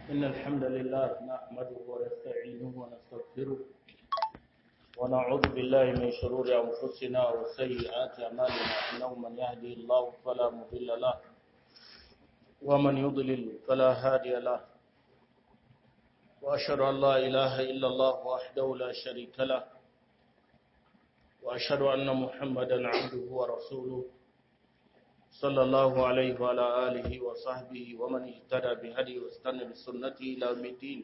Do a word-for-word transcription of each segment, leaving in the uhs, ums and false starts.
إن الحمد لله نحمده ونستعينه ونستغفره ونعوذ بالله من شرور أنفسنا وسيئات أعمالنا إنه من يهدي الله فلا مضل له ومن يضلل فلا هادي له وأشهد أن لا إله إلا الله وحده لا شريك له وأشهد أن محمدا عبده ورسوله صلى الله عليه وعلى آله وصحبه ومن اهتدى بهديه واستنى بسنته إلى يوم الدين.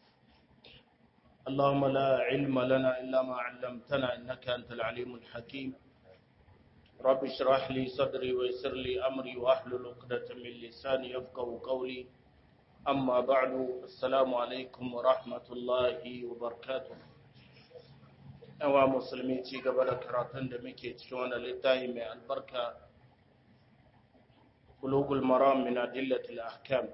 اللهم لا علم لنا إلا ما علمتنا إنك أنت العليم الحكيم. رب اشرح لي صدري ويسر لي أمري واحلل عقدة من لساني يفقهوا قولي. أما بعد السلام عليكم ورحمة الله وبركاته. أوا مسلمي ci gaba da karatun da muke cikin wannan littafi mai albarka بلوغ المرام من أدلة الأحكام.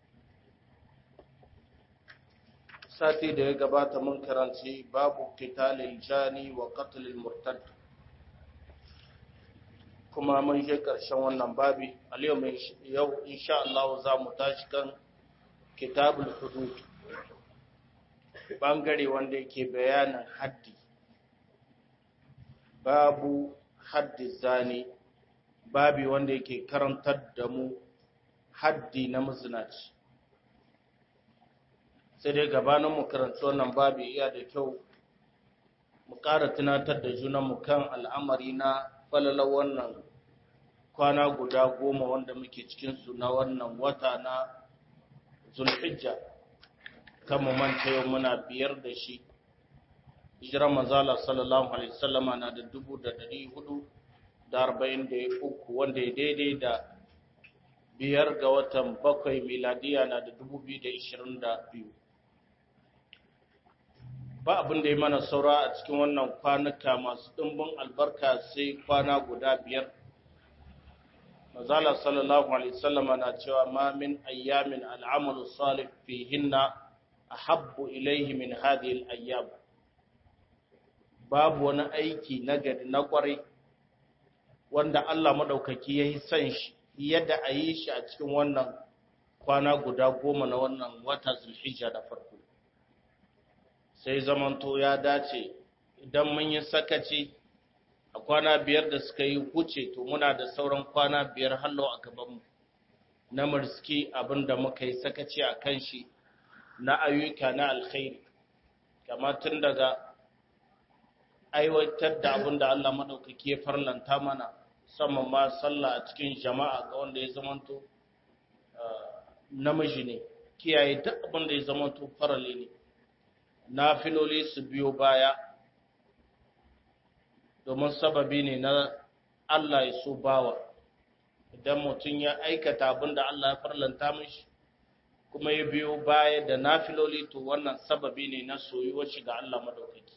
ساتي ده gabata mun karanci babu qitalil jani wa qatlil murtad, kuma mun je karshen wannan babi. A yau insha Allah za mu tashi kan kitabul hudud, bangare wanda yake bayanin haddi. Babu haddi zani, babi wanda yake karantar da mu haddi na mazinaci. Sai dai gabanin mu karanci wannan babi iya da kyau mu ƙara tunatar da junanmu kan al'amari na falalar wannan kwana guda goma wanda muke cikinsu na wannan wata na Zulhijja. Kan mu manta yau muna biyar da shi, hijirar manzala sallallahu alaihi wasallama na da dubu da dari hudu da arba'in da uku, wanda ya daidai da biyar ga watan bakwai miladiya na da dubu biyu da ishirin da biyu. Ba abin da ya mana saura a cikin wannan kwanuka masu ɗimbin albarka sai kwana guda biyar. Mazala sallallahu alaihi wasallam na cewa ma min ayyamin al'amalu salih fihinna ahabbu ilayhi min hadhihi al-ayyam. Babu wani aiki nagari na kwarai wanda Allah maɗaukaki ya yi son shi yadda a yi shi a cikin wannan kwana guda goma na wannan wata Zulhijja da farko. Sai zamanto ya dace idan mun yi sakaci a kwana biyar da suka yi huce, to muna da sauran kwana biyar hallo a gabanmu na murski abin da muka yi sakaci a kan shi na ayyuka na alkhairi, kama tun daga aiwatar da abin da Allah maɗaukaki ya farlanta mana, musamman ma sallah a cikin jama'a ga wanda ya zamanto namiji ne, kiyaye duk abin da ya zamanto farale ne, nafiloli su biyo baya, domin sababi ne na Allah ya so bawa. Idan mutum ya aikata abin da Allah ya farlanta mishi kuma ya biyo baya da nafiloli, to wannan sababi ne na soyuwar shi ga Allah madaukaki.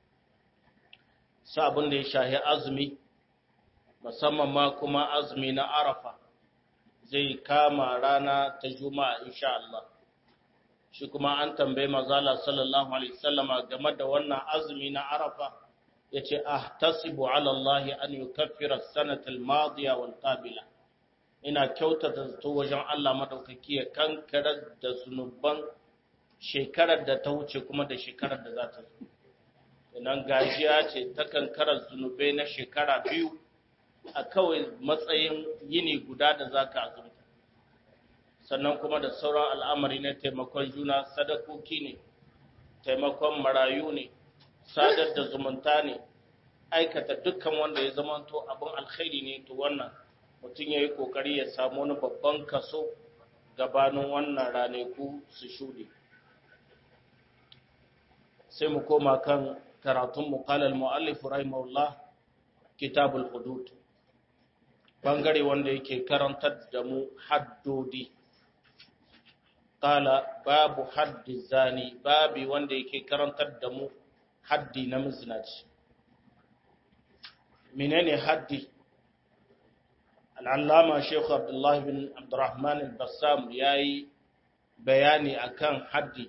Sa abin da ya shahi azumi, musamman ma kuma azumi na Arafa, zai kama rana ta Juma'a insha Allah. Shi kuma an tambaye manzala sallallahu alaihi wasallama game da wannan azumi na Arafa, yace ahtasibu ala Allah an yukaffira as-sanata al-madiya wal qabila. Ina kyautata zato wajen Allah madaukaki ya kankara da zunuban shekarar da ta wuce kuma da shekarar da za ta zo. Nan gajiya ce ta kankarar zunubai na shekara biyu a kawai matsayin yini guda da za ka azumta. Sannan kuma da sauran al'amari na taimakon juna, sadakoki ne, taimakon marayu ne, sadar da zumunta ne, aikata dukkan wanda ya zamanto abin alkhairi ne, to wannan mutum ya yi ƙoƙari ya samu wani babban kaso gabanin wannan ranaku su shuɗe. Sai mu koma kan karatun muqalal mu'allif rahimahullah kitabul hudud, bangare wanda yake karantar da mu haddodi. Qala babu haddi zani, babi wanda yake karantar da mu haddi na mazinaci. Menene haddi? Al-allama Sheikh Abdullah bin Abdurrahman al-Bassam yayi bayani akan haddi,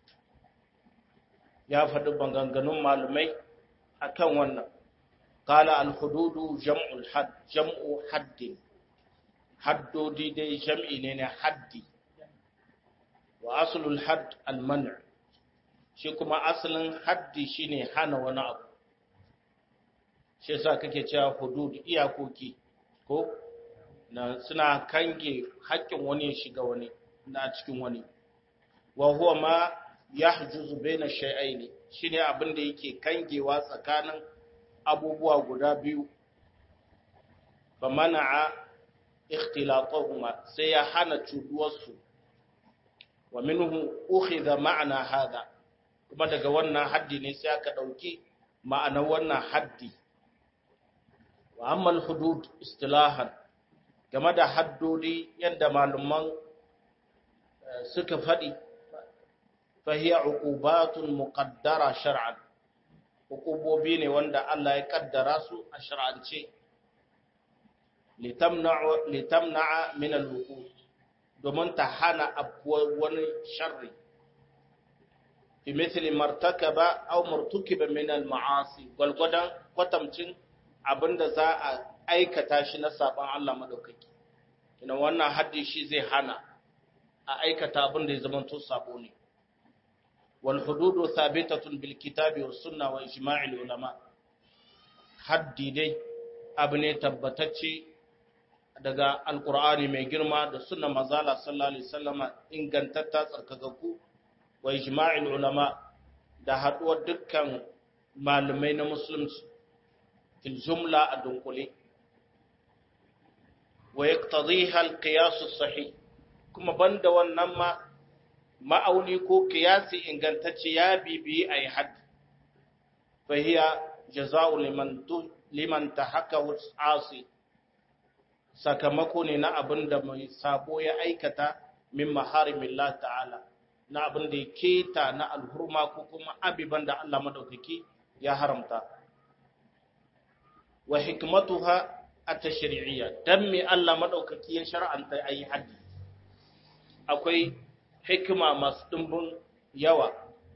ya faɗi maganganun malumai akan wannan. Qala al-hududu jam'ul hadd, jam'u haddin. Haddodi dai jam'i ne na haddi, wa aslul hadd al-man' shi kuma asalin haddi shine hana wani abu shi yasa kake cewa hudud iyakoki ko na suna kange haƙƙin wani ya shiga wani na cikin wani wa huwa ma yahjuzu baina shay'ain shine abin da yake kangewa tsakanin abubuwa guda biyu fa mana'a ikhtilatuhuma sai ya hana cuduwarsu wa minhu ukhidha ma'na hada kuma daga wannan haddi ne sai aka dauki ma'anar wannan haddi wa amma al-hudud istilahan game da haddodi yadda malaman suka faɗi fahiya uqubatun muqaddara shar'an uqubobi ne wanda Allah ya kaddara su a shar'ance litamna'a litamna'a min al-wuqu' domin ta hana abuwar wani sharri fi mithli martakaba aw martukiba min al-ma'asi gwalgwadan kwatamcin abinda za a aikata shi na saban Allah madaukaki ina wannan haddi shi zai hana a aikata abinda ya zama to sabo ne wal hududu thabitatun bil kitabi was sunna wa ijma'il ulama haddi dai abu ne tabbatacce daga alqur'ani mai girma da sunna manzala sallallahu alaihi wasallama ingantatta tsarkakakku wa ijma'il ulama da haduwar dukkan malamai na musulunci fil jumla a dunkule wa yaqtadiha al-qiyas as-sahih kuma banda wannan ma ma'auni ko qiyasi ingantacce ya bibi ai hadd fa hiya jazaa'u liman liman tahakka asi sakamako ne na abinda mai sabo ya aikata min maharimillah ta'ala na abinda ya keta na alhurma ko kuma abiban da Allah madaukaki ya haramta wa hikmatuha at-tashri'iyya dan me Allah madaukaki ya shar'anta ayi haddi akwai hikima masu dimbin yawa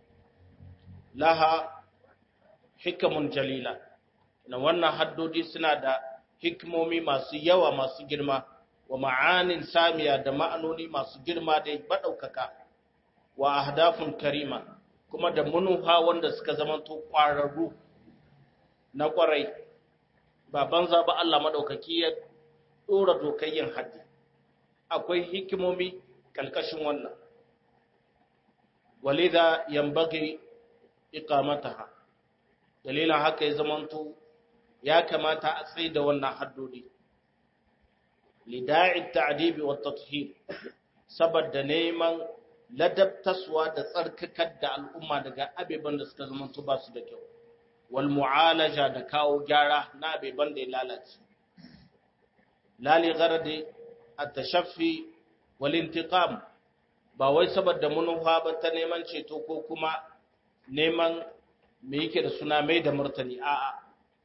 laha hikamun jalila na wannan haddodi suna da hikimomi masu yawa masu girma wa ma'anin samiya da ma'anoni masu girma da badaukaka wa ahdafun karima kuma da munuha wanda suka zamanto kwararru na kwarai ba banza ba Allah madaukaki ya dora dokar yin haddi akwai hikimomi kalkashin wannan walidha yanbaghi iqamataha dalilan haka ya zamanto ya kamata a tsaye da wannan haddodi lida'i ta'dibi wa tathhir saboda neman ladabtaswa da tsarkakar da al'umma daga abeban da suka zamanto ba su da kyau wal mu'alaja da kawo gyara na abeban da ya lalace lali gharadi at-tashaffi wal intiqam ba wai saboda munufa ba ta neman ceto ko kuma neman me yake da suna mai da martani a'a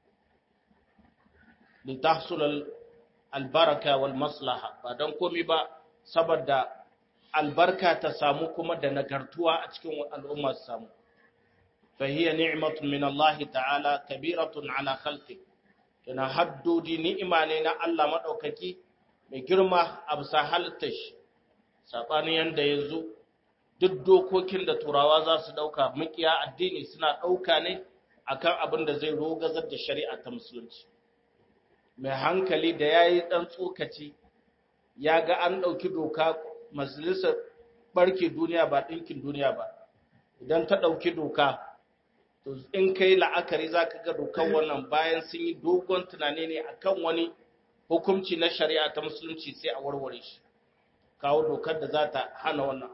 li tahsul al baraka wal maslaha ba dan komai ba saboda albarka ta samu kuma da nagartuwa a cikin al'umma su samu فهي نعمة من الله تعالى كبيرة على خلقه yana haddodi ni'ima ne na Allah madaukaki mai girma a bisa halittashi sabani yanda yanzu duk dokokin da turawa za su dauka mukiya addini suna dauka ne akan abin da zai rogazar da shari'a ta musulunci mai hankali da yayi dan tsokaci ya ga an dauki doka majalisar barke duniya ba dinkin duniya ba idan ta dauki doka to in kai la'akari za ka ga dokan wannan bayan sun yi dogon tunani ne akan wani hukunci na shari'a ta musulunci sai a warware shi kawo dokar da za ta hana wannan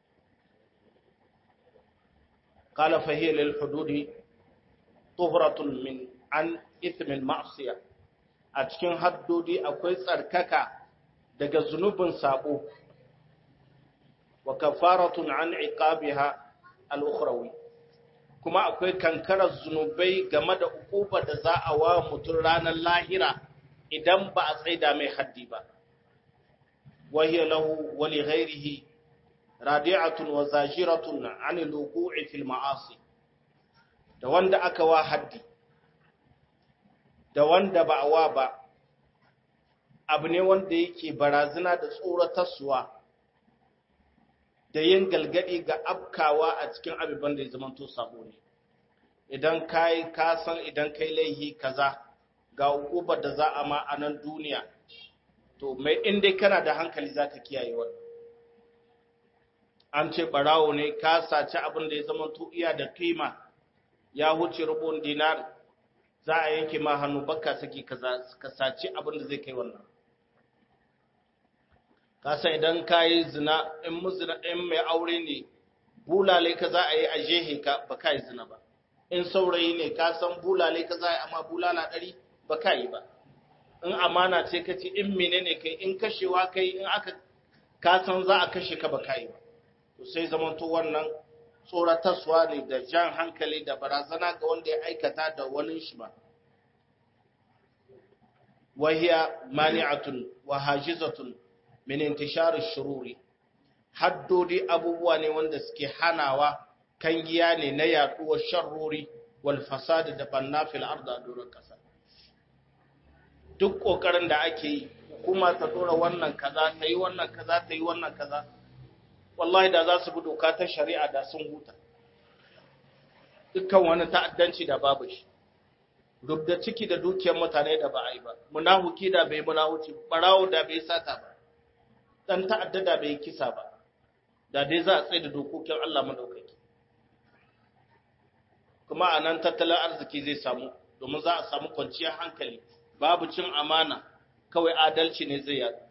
qala fa hiya lil hududi tuhratun min an ithmi al ma'siyah a cikin haddodi akwai tsarkaka daga zunubin sabo wa kafaratun an iqabiha al ukhrawi kuma akwai kankarar zunubai game da ukuba da za a wa mutum ranar lahira idan ba a tsaida mai haddi ba wahiya lahu wa li ghairihi radi'atun wa zajiratun 'an al-wuqu'i fil ma'asi da wanda aka wa haddi da wanda ba a wa ba abu ne wanda yake barazana da tsoratarsuwa da yin galgadi ga afkawa a cikin abubuwan da ya zama to sabo ne. Idan kai ka san idan kai laihi kaza ga ukubar da za a ma a nan duniya, to mai in dai kana da hankali za ka kiyaye wannan. An ce barawo ne ka saci abin da ya zama to iya da kima ya wuce rubun dinar, za a yanke ma hannu baka saki ka saci abin da zai kai wannan. Ka san idan ka yi zina in muzina in mai aure ne bulale ka za a yi a jehe ka ba ka yi zina ba. In saurayi ne ka san bulale ka za a yi amma bulala ɗari ba ka yi ba. In amana ce ka ce in menene kai in kashewa kai in aka ka san za a kashe ka ba ka yi ba. To sai zamanto wannan tsoratarwa ne da jan hankali da barazana ga wanda ya aikata da wani shi ba. Wahiya mani'atun wa hajizatun min intishar ash-shururi, haddodi abubuwa ne wanda suke hanawa kangiya ne na yaduwar sharrori wal fasad da banna fil ardi a doron kasa. Duk kokarin da ake yi hukuma ta dora wannan kaza ta yi wannan kaza ta yi wannan kaza, wallahi da za su bi doka ta shari'a da sun huta. Dukkan wani ta'addanci da babu shi, rubda ciki da dukiyar mutane da ba a yi ba, munahuki da bai munahuci, barawo da bai sata ba, dan ta'adda da bai kisa ba, da dai za a tsaye da dokokin Allah madaukaki. Kuma a nan tattalin arziki zai samu, domin za a samu kwanciyar hankali, babu cin amana, kawai adalci ne zai yadu.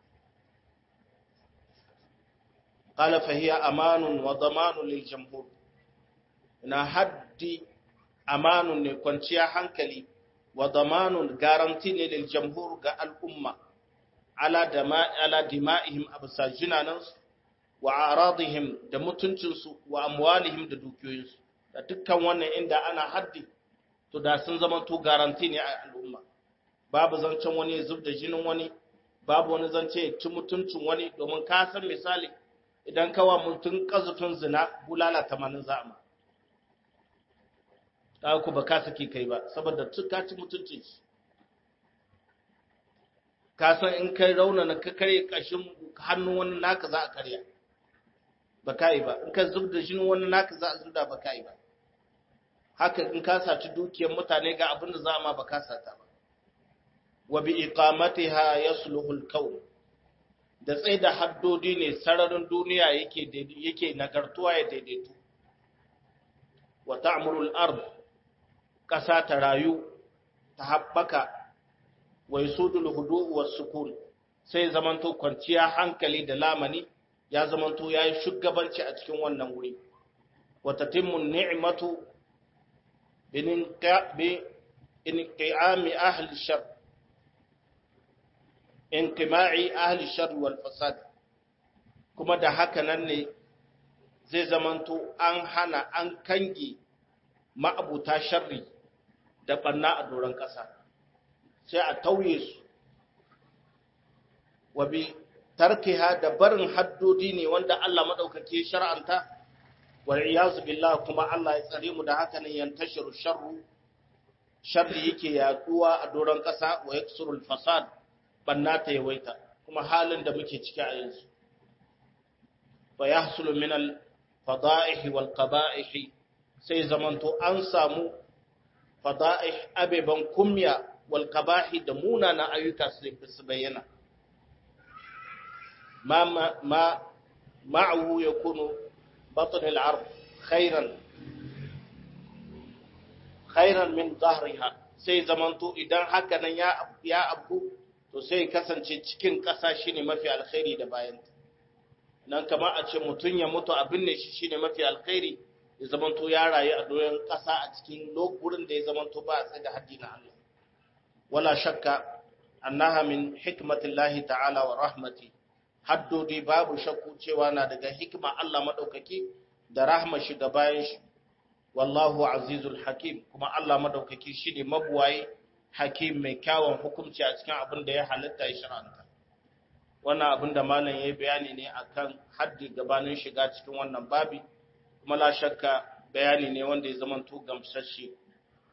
قال فهي أمان وضمان للجمهور. na haddi amanun ne kwanciya hankali wa damanun garanti ne lil jamhur ga al'umma ala dama ala dima'ihim absa jinanansu wa aradihim da mutuncinsu wa amwalihim da dukiyoyinsu. Da dukkan wannan inda ana haddi to da sun zama to garanti ne a al'umma. Babu zancen wani zub da jinin wani, babu wani zance ya ci mutuncin wani, domin ka san misali idan kawa mutum kazufin zina bulala tamanin za'ama. Ta ku ba ka saki kai ba, saboda ka ci mutuncin shi. Ka san in kai raunana ka karye kashin hannun wani naka za a karya, ba ka yi ba. In ka zub da jinin wani naka za a zubda, ba ka yi ba. Haka in ka saci dukiyar mutane ga abin da za a ma ba ka sata ba. Wa bi iqamatiha yasluhu al-kawn, da tsaye da haddodi ne sararin duniya yake yake nagartuwa ya daidaitu. Wa ta'muru al-ard, kasa ta rayu ta habbaka, wa yusudul hudu' was sukun, sai zamanto kwanciya hankali da lamani ya zamanto yayi shugabanci a cikin wannan wuri. Wa tatimmu ni'matu bi inqiami ahli shar inqima'i ahli shar wal fasad, kuma da haka nan ne zai zamanto an hana an kange ma'abuta sharri da banna a doron ƙasa, sai a tauye su. Wa bi tarkiha, da barin haddodi ne wanda Allah madaukake shar'anta, wal iyazu billah, kuma Allah ya tsare mu da haka ne yantashiru sharru, sharri yake yaduwa a doron ƙasa, wa yaksurul fasad, banna ta yawaita, kuma halin da muke ciki a yanzu. Fa yahsulu min al fada'ih wal qaba'ih, sai zamanto an samu fada'ih abeban kumya wal qabahi da munana ayyuka su bayyana. ma ma ma'ahu yakunu batn al ard khairan khairan min dhahriha, sai zamanto idan haka nan ya ya abu to sai kasance cikin ƙasa shine mafi alkhairi da bayanta. Nan kamar a ce mutun ya mutu abin ne shi shine mafi alkhairi, ya zamanto ya rayu a doyon ƙasa a cikin lokurin da ya zamanto ba a tsaye da haddi na Allah. Wala shakka annaha min hikmatillahi ta'ala wa rahmati, haddodi babu shakku cewa na daga hikma Allah madaukaki da rahma shi ga bayan shi. Wallahu azizul hakim, kuma Allah madaukaki shine mabuwayi hakim mai kyawun hukunci a cikin abin da ya halitta ya shar'anta. Wannan abin da malam yayi bayani ne akan haddi gabanin shiga cikin wannan babi, kuma la shakka bayani ne wanda ya zama to gamsasshe.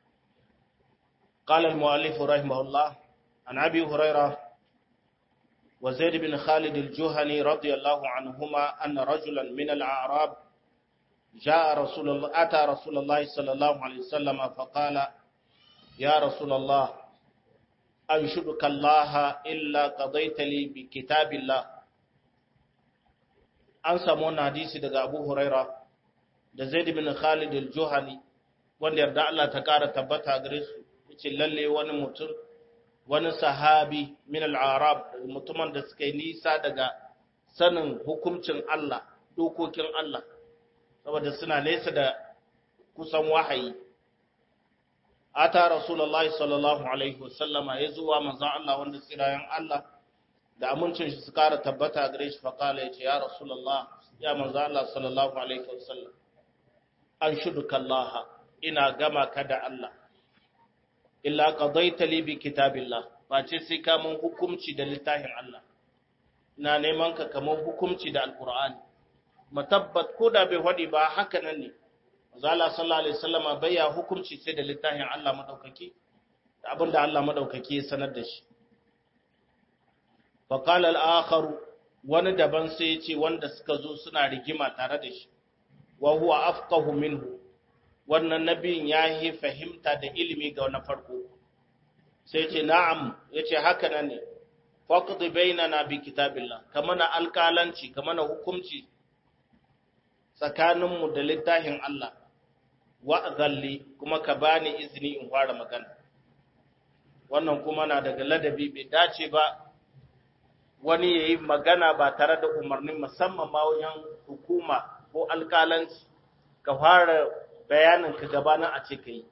قال المؤلف رحمه الله عن أبي هريرة وزيد بن خالد الجهني رضي الله عنهما أن رجلا من الأعراب جاء رسول الله أتى رسول الله صلى الله عليه وسلم فقال يا رسول الله أنشدك الله إلا قضيت لي بكتاب الله. an samu wannan hadisi daga Abu Huraira da Zaid bin Khalid al-Juhani wanda yarda Allah ta kara tabbata gare su yace lalle wani mutum wani sahabi min al-Arab mutumin da suka yi nisa daga sanin hukuncin Allah dokokin Allah saboda suna nesa da kusan wahayi ata rasulullahi sallallahu alaihi wasallama yazuwa manzon Allah wanda tsirayen Allah da amincin shi su kara tabbata gare shi faƙala ya ce ya rasulallah ya manzo Allah sallallahu alaihi wasallam an shuduka Allah ina gama ka da Allah illa qadaita li bi kitabillah ba ce sai ka mun hukunci da littafin Allah ina neman ka kamar hukunci da alqur'ani matabbat ko da bai hadi ba haka nan ne manzo Allah sallallahu alaihi wasallam bai ya hukunci sai da littafin Allah madaukaki da abinda Allah madaukaki ya sanar da shi faƙal al'akharu wani daban sai ce wanda suka zo suna rigima tare da shi, wa huwa afqahu minhu wannan nabiyin ya yi fahimta da ilimi ga wani farko, sai ce na'am ya ce haka nan ne, faƙaɗi bainana bi kitabillah, kama na alƙalanci, kama na hukumci tsakaninmu da littafin Allah, wa'azalli kuma ka bani izini in fara magana. Wannan kuma na daga ladabi bai dace ba wani ya yi magana ba tare da umarnin musamman ma wajen hukuma ko alƙalanci ka fara bayanin ka gabanin a ce ka yi.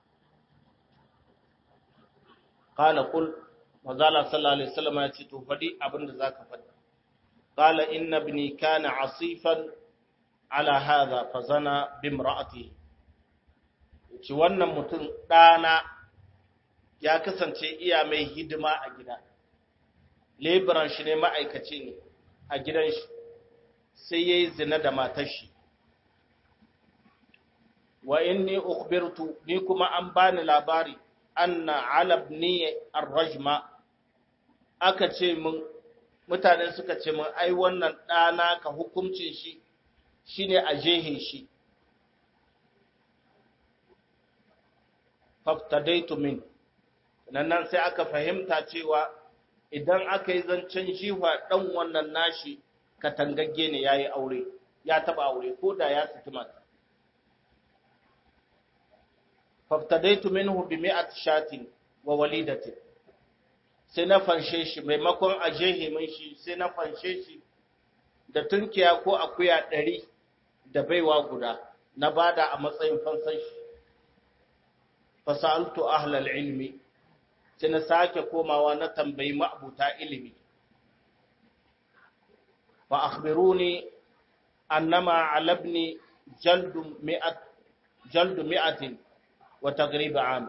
Kala kul, mazala sallallahu Alaihi wasallam ya ce, to faɗi abin da za ka faɗi. Kala inna bini kana asifan ala haza fa zana bimra'ati. Ci wannan mutum ɗana ya kasance iya mai hidima a gida. Leburan shi ne ma'aikaci ne a gidan shi sai ya yi zina da matar shi. Wa inni ukhbirtu ni kuma an bani labari anna alabni ar-rajma aka ce mun mutane suka ce mun ai wannan ɗana ka hukuncin shi shine a jehe shi. Faftadaitu min nan sai aka fahimta cewa idan aka yi zancen jiwa ɗan wannan nashi katangagge ne ya yi aure, ya taɓa aure, ko da ya saki mata. Faftadaitu minhu bi mi'at shatin wa walidatin. Sai na fanshe shi, maimakon a jehe min shi, sai na fanshe shi da tunkiya ko akuya ɗari da baiwa guda, na bada a matsayin fansan shi. Fasa'altu ahlal ilmi. Sai na sake komawa na tambayi ma'abuta ilimi. Fa akhbiruni annama alabni jaldu mi'at jaldu mi'atin wa taghrib am.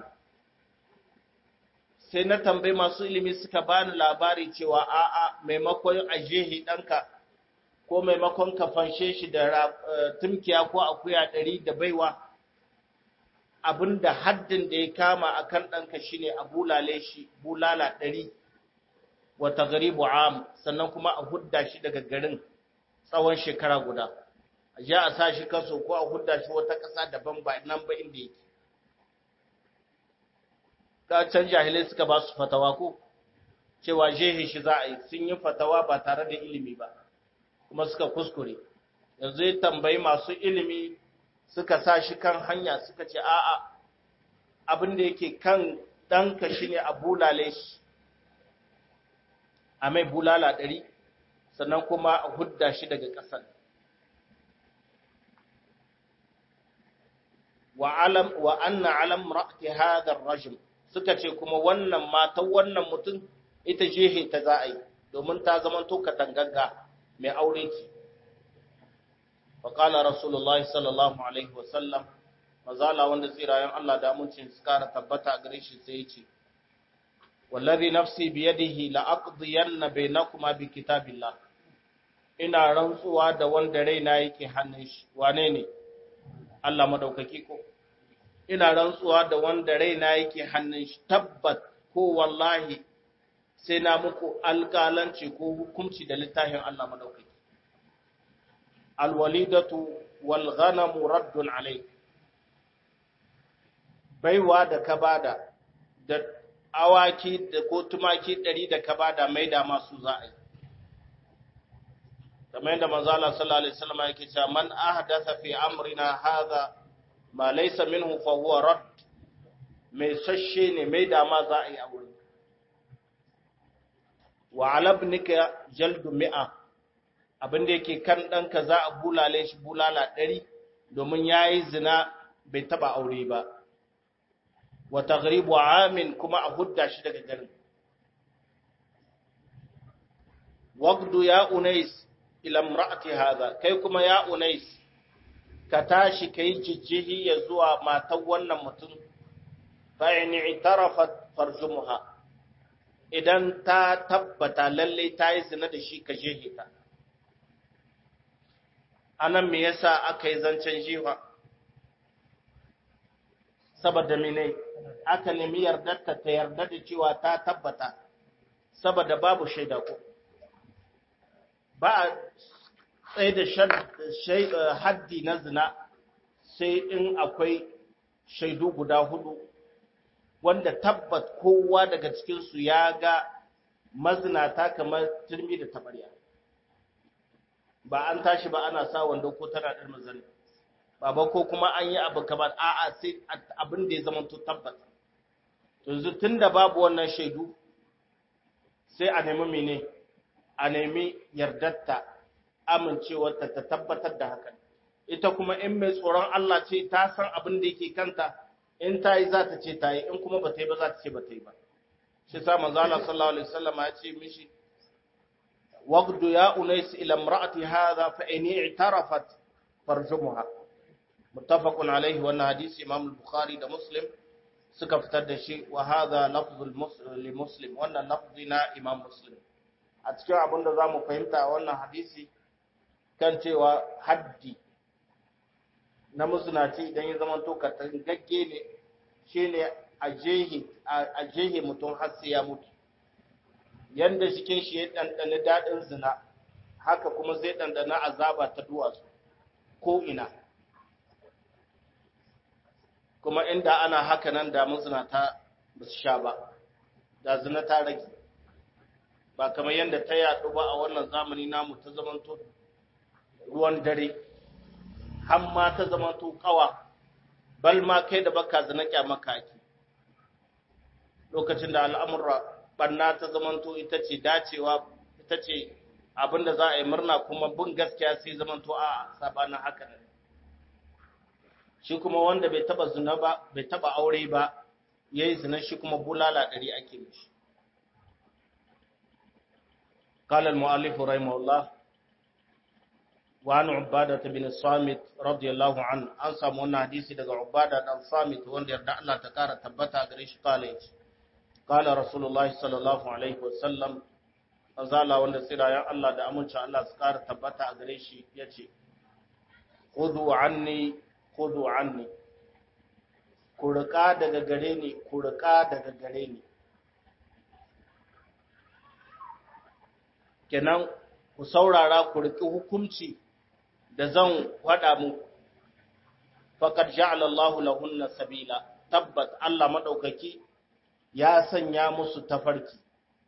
Sai na tambayi masu ilimi suka bani labari cewa a'a maimakon ajehi danka ko maimakon ka fanshe shi da tumkiya ko akuya ɗari da baiwa abinda haddin da ya kama a kan ɗanka shi ne a bulale shi bulala ɗari wata gari bu'am sannan kuma a hudda shi daga garin tsawon shekara guda a ja a sa shi kaso ko a hudda shi wata ƙasa daban ba nan ba inda yake ka can jahilai suka ba su fatawa ko cewa jehe shi za a yi sun yi fatawa ba tare da ilimi ba kuma suka kuskure yanzu ya tambayi masu ilimi suka sa shi kan hanya suka ce a'a abin da yake kan ɗanka shi ne a bulale shi a mai bulala ɗari sannan kuma a hudda shi daga ƙasar wa anna alam ra'ti hadha ar-rajm suka ce kuma wannan matan wannan mutum ita jehe ta za a yi domin ta zama to katangagga mai aure ce faƙala rasulullahi sallallahu alaihi wasallam mazala wanda tsirayen Allah da amincin su kara tabbata a gare shi sai ya ce wallazi nafsi biyadihi la aqdiyanna bainakuma bi kitabillah ina rantsuwa da wanda raina yake hannun shi wane ne Allah madaukaki ko ina rantsuwa da wanda raina yake hannun shi tabbat ko wallahi sai na muku alƙalanci ko hukunci da littafin Allah madaukaki alwalidatu wal ghanamu raddun alayk baiwa da ka bada da awaki da ko tumaki ɗari da ka bada maida masu za a yi kamar yadda manzo Allah sallallahu alaihi wasallam yake cewa man ahdatha fi amrina hadha ma laysa minhu fa huwa radd mai sashe ne maida ma za a yi a wurin wa ala ibnika jaldu mi'a abinda yake kan danka za a bulale shi bulala ɗari domin yayi zina bai taba aure ba wa taghribu amin kuma a hudda shi daga garin waqdu ya unais ila imra'ati hadha kai kuma ya unais ka tashi kai jijjihi ya zuwa matan wannan mutum fa in i'tarafat farjumuha idan ta tabbata lalle ta yi zina da shi ka jehe ta anan me yasa aka yi zancen jiwa saboda mene aka nemi yardarta ta yarda da cewa ta tabbata saboda babu shaida ko ba a tsaye da haddi na zina sai in akwai shaidu guda hudu wanda tabbat kowa daga cikinsu ya ga mazinata kamar turmi da tabarya ba an tashi ba ana sa wanda ko tana ɗan mazani baba ko kuma an yi abu kamar a'a sai abin da ya zama to tabbat yanzu tunda babu wannan shaidu sai a nemi mene a nemi yardarta amincewarta ta tabbatar da hakan ita kuma in mai tsoron Allah ce ta san abin da yake kanta in ta yi za ta ce ta yi in kuma ba ta yi ba za ta ce ba ta yi ba shi sa manzo Allah sallallahu alaihi wasallam ya ce mishi waqdu ya unais ila imra'ati hadha fa in i'tarafat farjumuha muttafaqun alaihi wannan hadisi Imam al-Bukhari da Muslim suka fitar da shi wa hadha lafzul muslim wannan lafzi na Imam Muslim a cikin abin da zamu fahimta wannan hadisi kan cewa haddi na musunaci idan ya zama to katangagge ne shine a jehi a jehi mutum har sai ya mutu yanda cikin shi ya dandana dadin zina haka kuma zai dandana azaba ta duwatsu ko ina kuma inda ana haka nan da musunata ba su sha ba da zina ta rage ba kamar yanda ta yaɗu ba a wannan zamani namu ta zamanto ruwan dare har ma ta zamanto kawa bal ma kai da baka zina kyamaka ake lokacin da al'amura banna ta zamanto ita ce dacewa ita ce abinda za a yi murna kuma bin gaskiya sai zamanto a sabanin haka ne shi kuma wanda bai taba zina ba bai taba aure ba yayi zina shi kuma bulala ɗari ake mishi قال المؤلف رحمه الله وعن عبادة بن الصامت رضي الله عنه an samu wannan hadisi daga Ubada dan Samit wanda yarda Allah ta kara tabbata gare shi kale qala rasulullahi sallallahu alaihi wasallam azala wanda sirayan Allah da amincin Allah su kara tabbata a gare shi yace khudhu anni khudhu anni ku rika daga gare ni ku rika daga gare ni kenan ku saurara ku riki hukunci da zan faɗa muku faqad ja'ala Allahu lahunna sabila tabbat Allah madaukaki ya sanya musu tafarki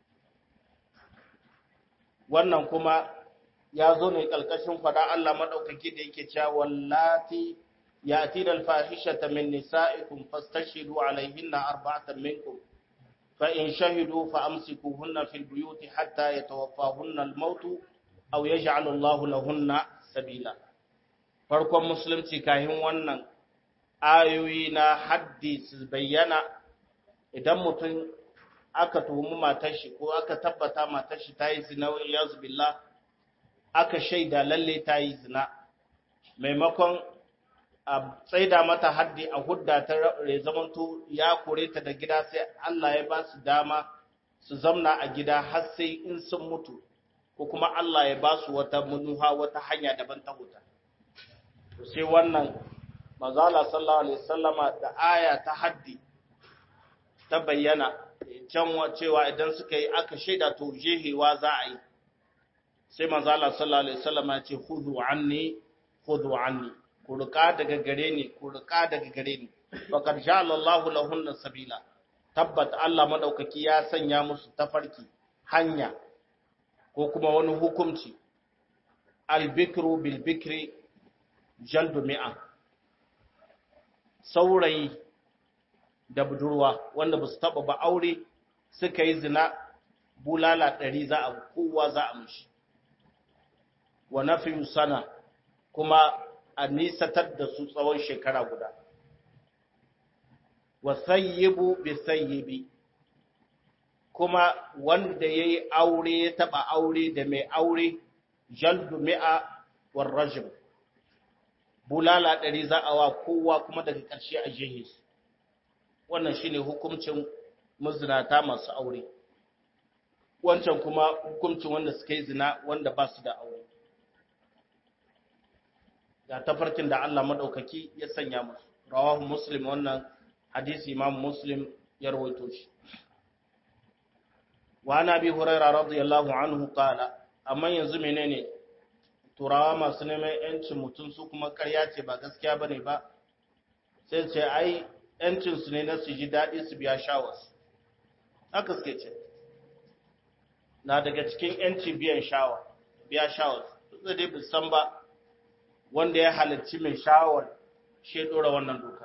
wannan kuma ya zo ne kalkashin fada Allah madaukaki da yake cewa wallati yatina alfahishata min nisaikum fastashidu alaihinna arba'atan minkum fa in shahidu fa amsikuhunna fil buyuti hatta yatawaffahunna al-maut aw yaj'alu Allahu lahunna sabila farkon musulunci kahin wannan ayoyi na haddi su bayyana idan mutum aka tuhumi matar shi ko aka tabbata matar shi ta yi zina wa iyazu billah aka shaida lalle ta yi zina maimakon a tsaida mata haddi a hudda ta zamanto ya kore ta da gida sai Allah ya ba su dama su zamna a gida har sai in sun mutu ko kuma Allah ya ba su wata munuha wata hanya daban ta huta sai wannan mazala sallallahu alaihi wasallama da aya ta haddi ta bayyana can cewa idan suka yi aka shaida to jehewa za a yi sai manzo Allah sallallahu alaihi wasallam ya ce khudhu anni khudhu anni ku rika daga gare ni ku rika daga gare ni faqad ja'ala Allahu lahunna sabila tabbat Allah madaukaki ya sanya musu tafarki hanya ko kuma wani hukunci al-bikru bil bikri jaldu mi'a saurayi da budurwa wanda ba su taba ba aure suka yi zina bulala ɗari za a kowa za a mushi wa nafiyu sana kuma a nisatar da su tsawon shekara guda wa sayyibu bi sayyibi kuma wanda yayi aure ya taba aure da mai aure jaldu mi'a war rajm bulala ɗari za a wa kowa kuma daga ƙarshe a jihis wannan shine hukuncin muzinata masu aure wancan kuma hukuncin wanda suka yi zina wanda ba su da aure ga tafarkin da Allah madaukaki ya sanya musu rawahu muslim wannan hadisi imam muslim ya rawaito shi wa nabi hurairah radiyallahu anhu qala amma yanzu menene turawa masu neman yancin mutum su kuma ƙarya ce ba gaskiya bane ba sai ce ai yancin su ne na su ji dadi su biya shawas haka suke ce na daga cikin yanci biyan shawa biya shawas sai dai bin san ba wanda ya halarci mai shawar shi dora wannan doka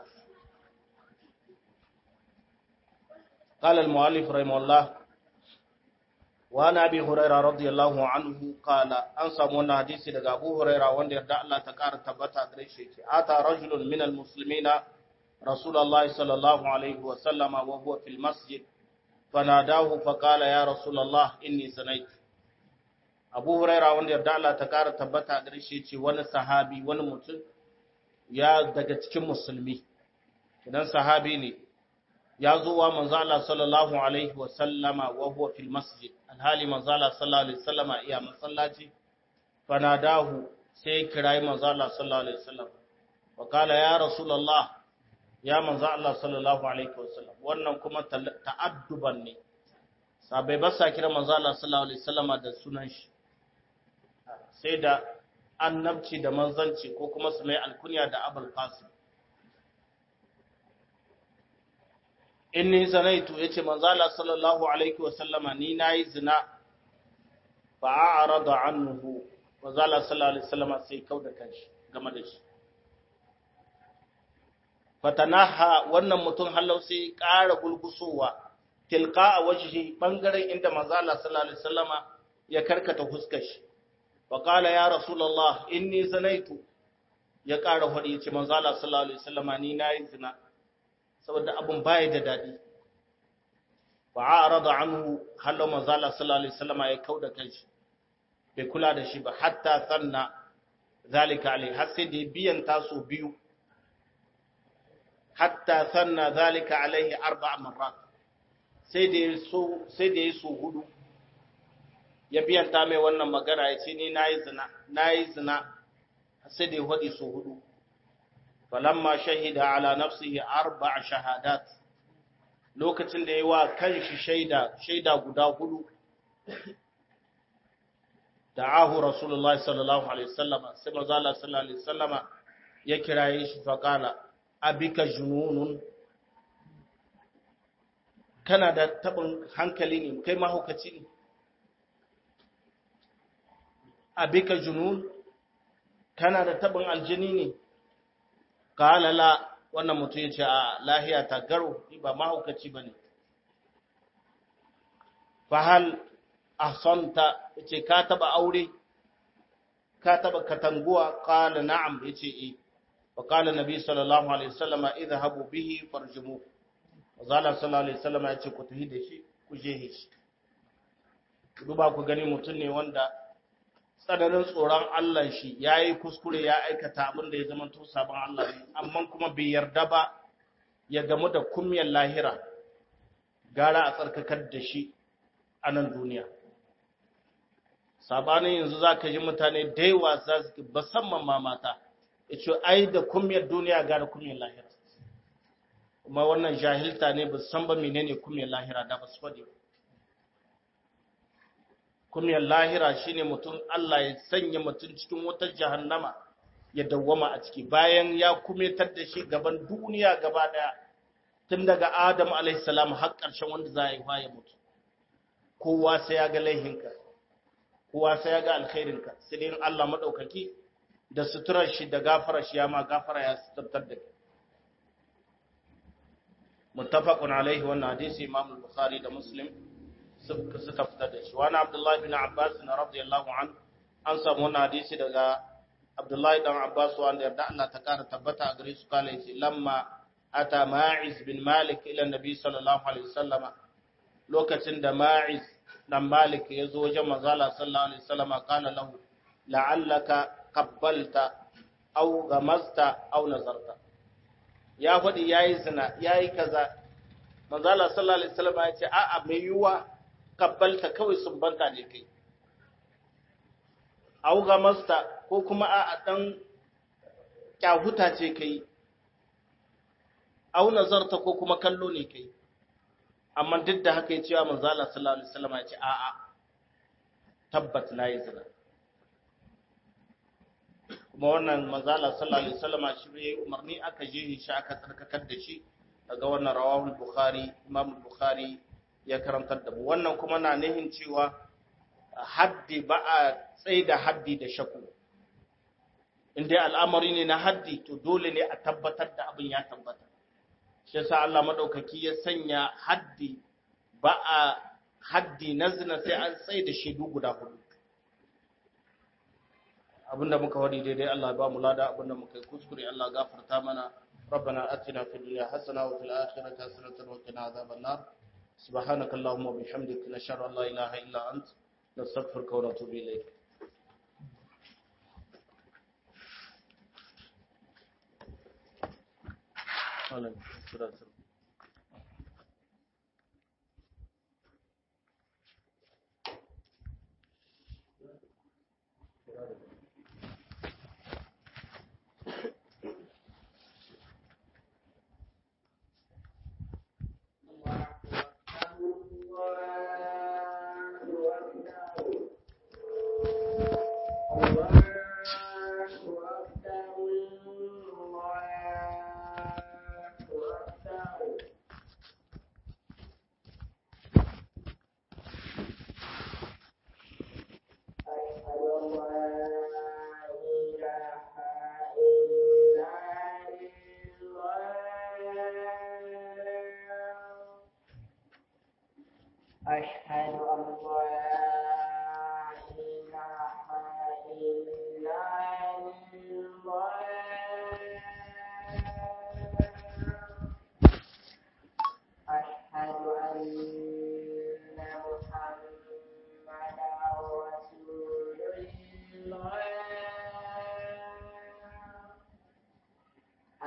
قال المؤلف رحمه الله وعن ابي هريره رضي الله عنه قال an samu wannan hadisi daga Abu Huraira wanda yarda Allah ta kara tabbata gare shi ce ata rajulun min almuslimina rasulullahi sallallahu alaihi wa sallama wa huwa fil masjid fanadahu faqala ya rasulullah inni zanait Abu Huraira wanda yarda Allah ta kara tabbata gare shi ce wani sahabi wani mutum ya daga cikin musulmi idan sahabi ne ya zo wa manzo Allah sallallahu alaihi wa sallama wa huwa fil masjid alhali manzo Allah sallallahu alaihi wa sallama iya masallaci fanadahu sai kirai manzo Allah sallallahu alaihi wa sallam wa kala ya rasulullah ya manzo Allah sallallahu alaihi wa sallam wannan kuma ta'adduban ne sabai ba sa kira manzo Allah sallallahu alaihi wa sallama da sunan shi sai da annabci da manzanci ko kuma su mai alkunya da abul qasim inni zanaitu yace manzo Allah sallallahu alaihi wasallama ni nayi zina fa a'rada anhu manzo Allah sallallahu alaihi wasallama sai kauda kanshi game da shi fatanaha wannan mutum hallau sai ƙara gulgusowa tilqa a wajhi bangaren inda manzo Allah sallallahu alaihi wasallama ya karkata fuskar shi fa qala ya rasulullah inni zanaitu ya ƙara hadi yace manzo Allah sallallahu alaihi wasallama ni nayi zina saboda abun baya da dadi fa arada anhu hallo manzala sallallahu alaihi wasallam ya kauda kanshi bai kula da shi ba hatta sanna zalika alai har sai da biyan taso biyu hatta sanna zalika alaihi arba'a marrat sai da so sai da yaso hudu ya biyan ta mai wannan magana yace ni nayi zina nayi zina sai da ya hadi so hudu falamma shahida ala nafsihi arba'a shahadat lokacin da yayi wa kanshi shaida shaida guda hudu da'ahu rasulullahi sallallahu alaihi wasallama sai manzo Allah sallallahu alaihi wasallama ya kiraye shi fa kana abika jununun kana da tabin hankali ne kai mahaukaci ne abika junun kana da tabin aljini ne kala la wannan mutum ya ce a lahiya ta garo ba mahaukaci ba ne fahal ahsanta ya ce ka taba aure ka taba katanguwa kala na'am ya ce e wa kala nabi sallallahu alaihi wasallama idhabu bihi farjumu wazala sallallahu alaihi wasallama ya ce ku tafi da shi ku je shi duba ku gani mutum ne wanda tsananin tsoron Allah shi ya yi kuskure ya aikata abin da ya zama to sabon Allah ne, amma kuma bai yarda ba ya gamu da kumyar lahira gara a tsarkakar da shi a nan duniya. Sabanin yanzu za ka ji mutane da yawa za su musamman ma mata, ya ce ai da kumyar duniya gara kumyar lahira. kuma wannan jahilta ne ba san ba menene kumiyar lahira da ba su faɗi kumiyar lahira shine mutum Allah ya sanya mutum cikin wata jahannama ya dawwama a ciki bayan ya kumetar da shi gaban duniya gaba daya tun daga Adam alaihi salam har ƙarshen wanda za a yi ya mutu kowa sai ya ga laihinka kowa sai ya ga alkhairinka sai dai Allah madaukaki da suturar shi da gafarar shi ya ma gafara ya sutartar da muttafaqun alaihi wannan hadisi Imam al-Bukhari da Muslim suka fitar da shi wani Abdullah bin Abbas radiyallahu an an samu wannan hadisi daga Abdullah dan Abbas wanda yarda Allah ta kara tabbata a gare su kala yace lamma ata Ma'iz bin Malik ila Nabi sallallahu alaihi wasallama lokacin da Ma'iz dan Malik ya zo wajen manzo Allah sallallahu alaihi wasallama kana lahu la'allaka qabbalta aw gamasta aw nazarta ya faɗi yayi zina yayi kaza manzo Allah sallallahu alaihi wasallama ya ce a'a mai yuwa kabbalta kawai sumbanta ne kai aw gamasta ko kuma a'a dan kyahuta ce kai aw nazarta ko kuma kallo ne kai amma duk da haka ya ce wa manzo Allah sallallahu alaihi wasallama ya ce a'a tabbat nayi zina kuma wannan manzala sallallahu alaihi wasallama shi ne umarni aka je shi aka tsarkakar da shi daga wannan rawahul bukhari imam bukhari ya karantar da mu wannan kuma na nihin cewa haddi ba a tsaida haddi da shaku inda al'amari ne na haddi to dole ne a tabbatar da abin ya tabbata shi yasa Allah madaukaki ya sanya haddi ba a haddi na zina sai an tsaida shaidu guda hudu abinda muka wadi daidai Allah ba mu lada abinda muka yi kuskure Allah gafarta mana rabbana atina fid dunya hasana wa fil akhirati hasanatan wa qina adhaban nar subhanaka allahumma wa bihamdika nashhadu an la ilaha illa ant nastaghfiruka wa natubu ilayk أشهد